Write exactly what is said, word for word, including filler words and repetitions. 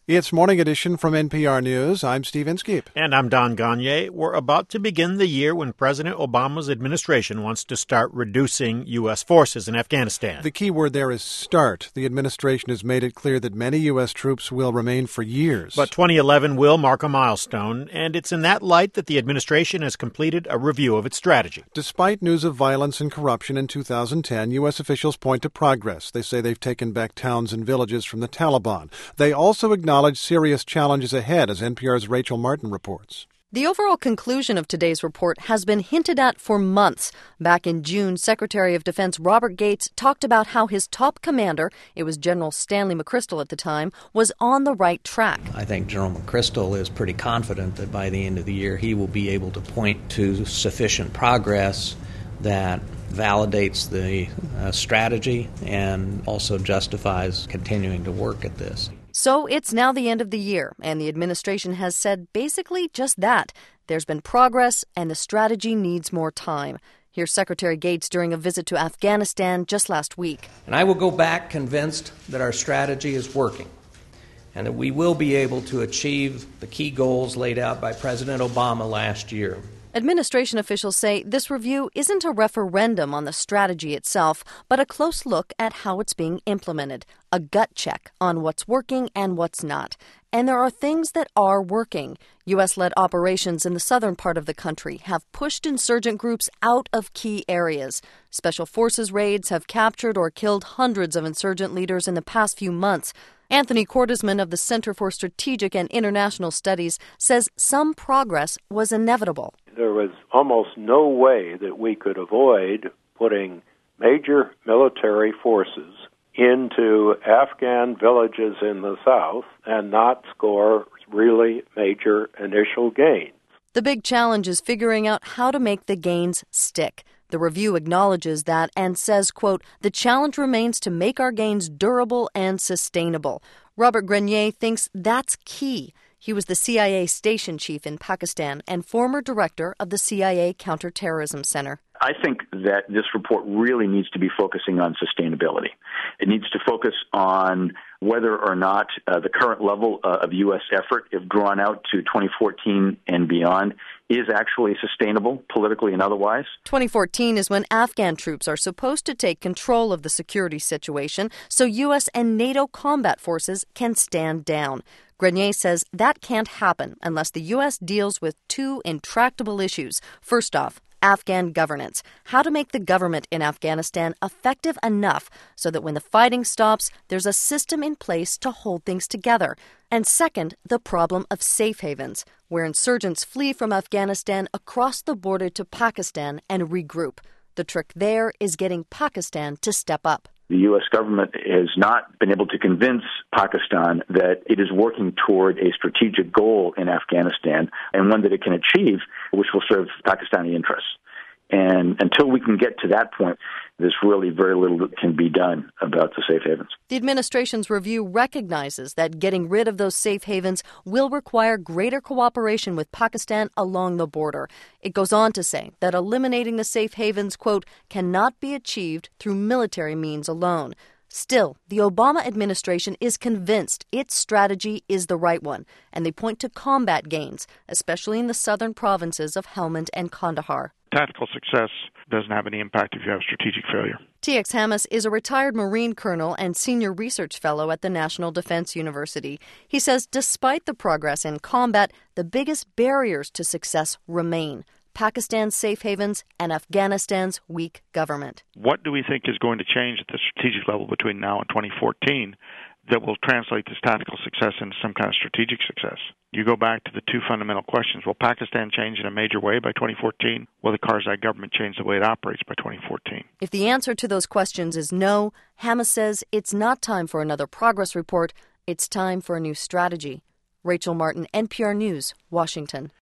It's Morning Edition from N P R News. I'm Steve Inskeep. And I'm Don Gagné. We're about to begin the year when President Obama's administration wants to start reducing U S forces in Afghanistan. The key word there is start. The administration has made it clear that many U S troops will remain for years. But twenty eleven will mark a milestone, and it's in that light that the administration has completed a review of its strategy. Despite news of violence and corruption in two thousand ten, U S officials point to progress. They say they've taken back towns and villages from the Taliban. They also acknowledge serious challenges ahead, as N P R's Rachel Martin reports. The overall conclusion of today's report has been hinted at for months. Back in June, Secretary of Defense Robert Gates talked about how his top commander, it was General Stanley McChrystal at the time, was on the right track. I think General McChrystal is pretty confident that by the end of the year he will be able to point to sufficient progress that validates the uh, strategy and also justifies continuing to work at this. So it's now the end of the year, and the administration has said basically just that. There's been progress, and the strategy needs more time. Here's Secretary Gates during a visit to Afghanistan just last week. And I will go back convinced that our strategy is working and that we will be able to achieve the key goals laid out by President Obama last year. Administration officials say this review isn't a referendum on the strategy itself, but a close look at how it's being implemented, a gut check on what's working and what's not. And there are things that are working. U S-led operations in the southern part of the country have pushed insurgent groups out of key areas. Special forces raids have captured or killed hundreds of insurgent leaders in the past few months. Anthony Cordesman of the Center for Strategic and International Studies says some progress was inevitable. There was almost no way that we could avoid putting major military forces into Afghan villages in the south and not score really major initial gains. The big challenge is figuring out how to make the gains stick. The review acknowledges that and says, quote, the challenge remains to make our gains durable and sustainable. Robert Grenier thinks that's key. He was the C I A station chief in Pakistan and former director of the C I A Counterterrorism Center. I think that this report really needs to be focusing on sustainability. It needs to focus on whether or not uh, the current level uh, of U S effort, if drawn out to twenty fourteen and beyond, is actually sustainable, politically and otherwise. twenty fourteen is when Afghan troops are supposed to take control of the security situation so U S and NATO combat forces can stand down. Grenier says that can't happen unless the U S deals with two intractable issues. First off, Afghan governance. How to make the government in Afghanistan effective enough so that when the fighting stops, there's a system in place to hold things together. And second, the problem of safe havens, where insurgents flee from Afghanistan across the border to Pakistan and regroup. The trick there is getting Pakistan to step up. The U S government has not been able to convince Pakistan that it is working toward a strategic goal in Afghanistan and one that it can achieve, which will serve Pakistani interests. And until we can get to that point, there's really very little that can be done about the safe havens. The administration's review recognizes that getting rid of those safe havens will require greater cooperation with Pakistan along the border. It goes on to say that eliminating the safe havens, quote, cannot be achieved through military means alone. Still, the Obama administration is convinced its strategy is the right one, and they point to combat gains, especially in the southern provinces of Helmand and Kandahar. Tactical success doesn't have any impact if you have strategic failure. T X Hammes is a retired Marine colonel and senior research fellow at the National Defense University. He says despite the progress in combat, the biggest barriers to success remain: Pakistan's safe havens and Afghanistan's weak government. What do we think is going to change at the strategic level between now and twenty fourteen that will translate this tactical success into some kind of strategic success? You go back to the two fundamental questions. Will Pakistan change in a major way by twenty fourteen? Will the Karzai government change the way it operates by twenty fourteen? If the answer to those questions is no, Hammes says it's not time for another progress report. It's time for a new strategy. Rachel Martin, N P R News, Washington.